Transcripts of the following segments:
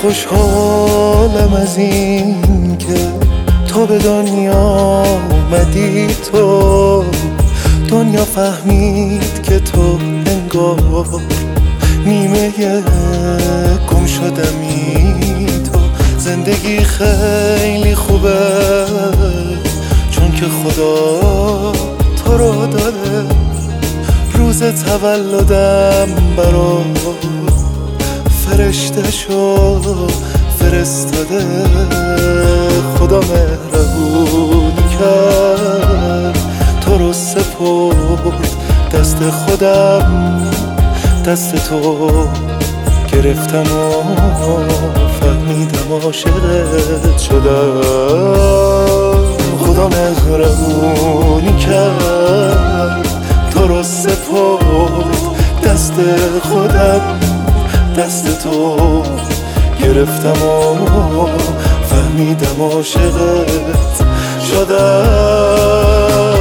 خوشحالم از این که تو به دنیا آمدی، تو دنیا فهمید که تو انگار نیمه گم شدمی. تو زندگی خیلی خوبه چون که خدا تو رو داده، روز تولدم برات فرشته شو فرستاده. خدا مهربونی کرد تو رو سپرد دست خودم، دست تو گرفتم و فهمیدم عاشقت شدم. خدا مهربونی کرد تو رو سپرد دست خودم، دست تو گرفتم و فهمیدم عاشقت شدم.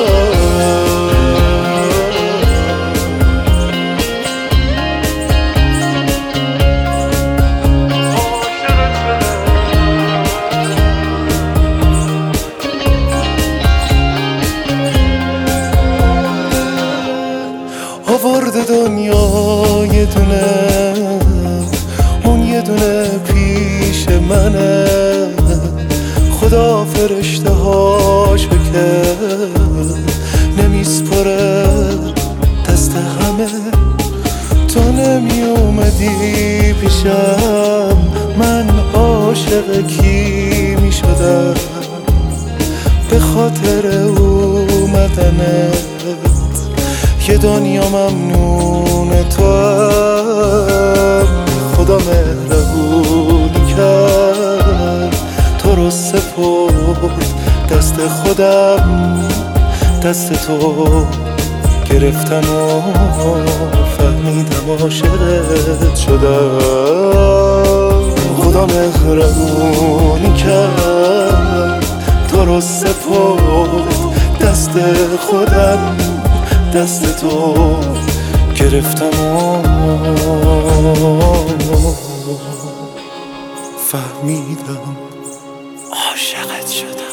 آورده دنیا یه دونه، اون یه دونه پیش منه. خدا فرشته هاشو که نمیسپره دست همه. تو نمی اومدی پیشم من عاشق کی می شدم؟ به خاطر اومدنت یه دنیا ممنون توام. خدا مهربونی کرد تو رو سپرد دست خودم، دست تو گرفتم و فهمیدم عاشقت شدم. خدا مهربونی کرد تو رو سپرد دست خودم، دست تو گرفتم و فهمیدم عاشقت شدم.